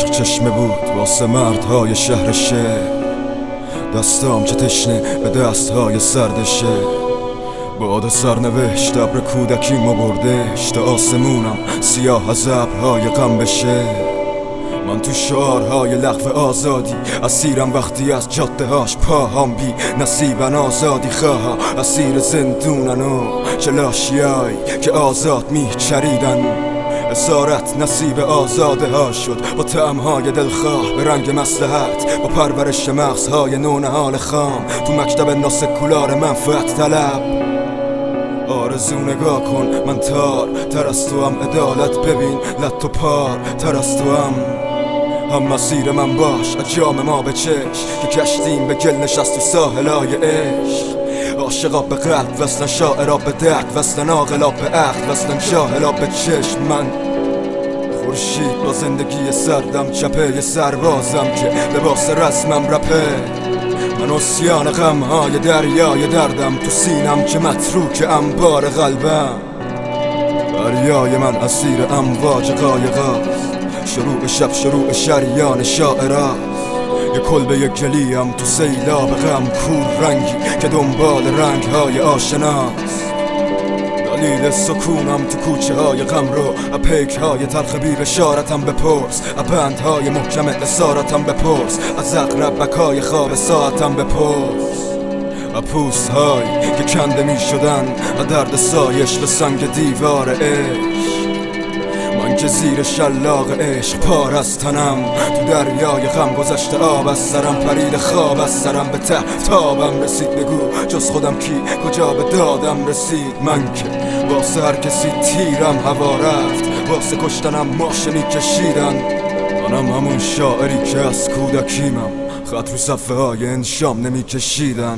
عشق چشمه بود واسه مردهای شهر شهر، دستام که تشنه به دستهای سردشه. باد سرنوشت ابر کودکیمو بردش تا آسمونم سیاه از ابرهای غم بشه. من تو شعارهای لغو آزادی اسیرم، وقتی از جاده هاش پاهام بی نصیبن آزادی خواه اسیر زندونن و کلاشیایی که آزاد میچریدن. اسارت نصیب آزاده ها شد با طعمهای دلخواه به رنگ مصلحت، با پرورش مغزهای نونهال خام تو مکتب ناسکولار منفعت طلب. آرزو نگاه کن من تر از تو هم، عدالت ببین لط و پار تر از تو هم مسیر من باش اجام ما به چشم که کشتیم به گل نشست تو ساحلای عشق. عاشقا به قلب وصلن، شاعرا به درد وصلن، عاقلا به عقل وصلن، جاهلا به چشم. من خورشید با زندگی سردم، چپه سربازم که لباس رسمم رپه. من اسیان غمهای دریای دردم تو سینم که متروک انبار قلبم. دریای من اسیر امواج قایقاست، شروع شب شروع شریان شاعراست. یه کلبه گلیم تو سیلاب غم، کور رنگی که دنبال رنگهای آشناست. دلیل سکونم تو کوچه های غم رو پیک های تلخ بی بشارتم بپرس، بندهای محکم اسارتم بپرس، از اقرب بکای خواب ساعتم بپرس. پوست های که کنده می شدن درد سایش به سنگ دیوار عشق. من که زیر شلاق عشق پار از تنم، تو دریای غم گذشته آب از سرم، پرید خواب از سرم، به ته تابم رسید. بگو جز خودم کی کجا به دادم رسید؟ من که واسه هر کسی تیرم هوا رفت، واسه کشتنم ماشه می کشیدن. منم همون شاعری که از کودکیمم خط رو صفحه های انشام نمی کشیدن.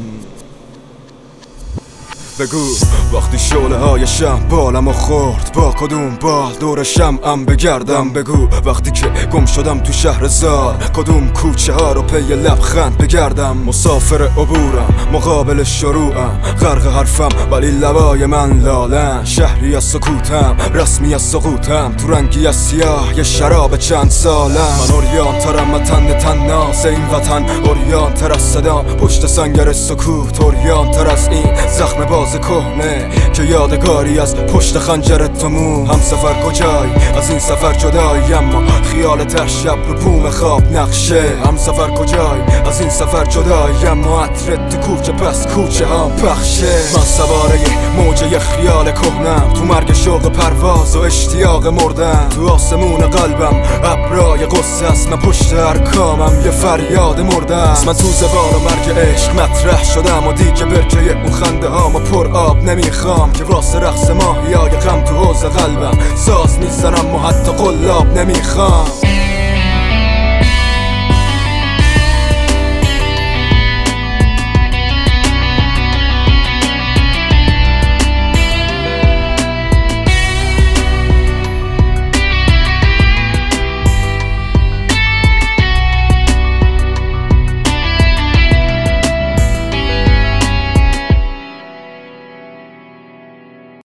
بگو وقتی شعله های شم بالم و خورد، با کدوم بال دور شمعم بگردم. بگو وقتی که گم شدم تو شهر زار، کدوم کوچه ها رو پی لبخند بگردم. مسافر عبورم مقابل شروعم، غرق حرفم ولی لبای من لالن. شهری از سکوتم رسمی از سقوطم، تو رنگی از سیاه یه شراب چند سالم. من اوریان ترم وطن تناس این وطن، اوریان تر از صدا پشت سنگر سکوت، اوریان تر از این زخم باز کهنه که یادگاری از پشت خنجر تموم. هم سفر کجای از این سفر جدایی، اما خیال تر شب رو بوم خواب نقشه. هم سفر کجای از این سفر جدایی، اما عطرت تو کوچه پس کوچه هم پخشه. من سواره موجه خیال کهنم، تو مرگ شوق پرواز و اشتیاق مردم. تو آسمون قلبم ابرای قصه است، من پشت ارکامم یه فریاد مرده است. من تو زبان و مرگ عشق مطرح شدم و دیگه برکه اون خنده هامو پر آب نمیخوام، که واسه رقص ماهیای غم تو حوض قلبم ساز میزنم و حتی قلاب نمیخوام.